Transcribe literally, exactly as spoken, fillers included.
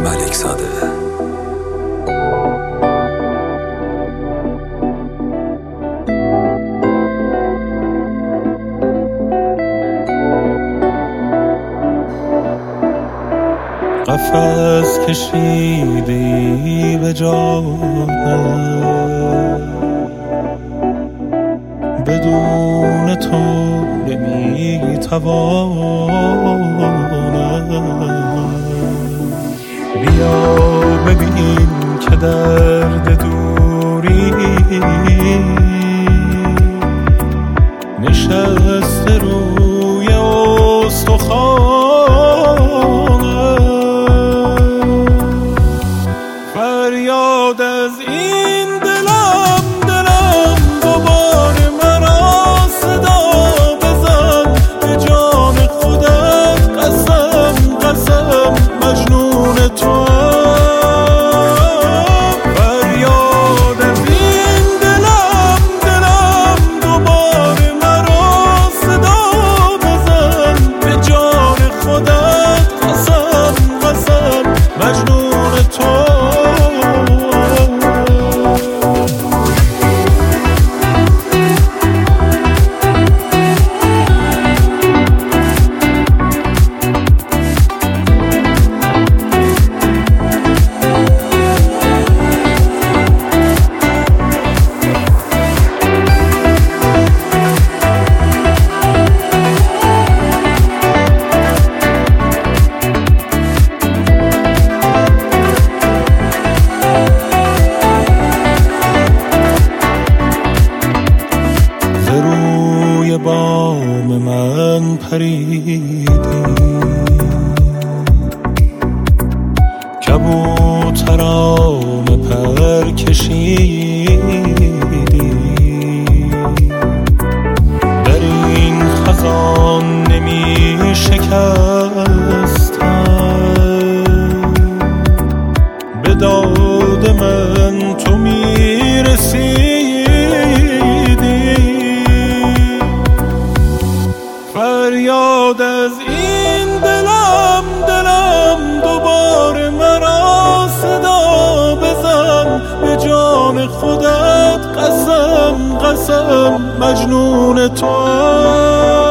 ملک زاده. قفس کشیدی به جانم، بدون تو نمیتوانم. بیا ببین که درد دوری نشسته روی استخوانم. فریاد از این دلم دلم دوباره مرا صدا بزن، به جان خودت قسم قسم مجنون تو. فریاد از این دلم دلم دوباره مرا صدا بزن، به جان خودت قسم قسم مجنون تو. روی بام من پریدی، کبوتران پر کشیدی. در این خزان نمی شکستم، به داد من تو می رسیدی. فریاد از این دلم دلم دوباره مرا صدا بزن، به جان خودت قسم قسم مجنون تو.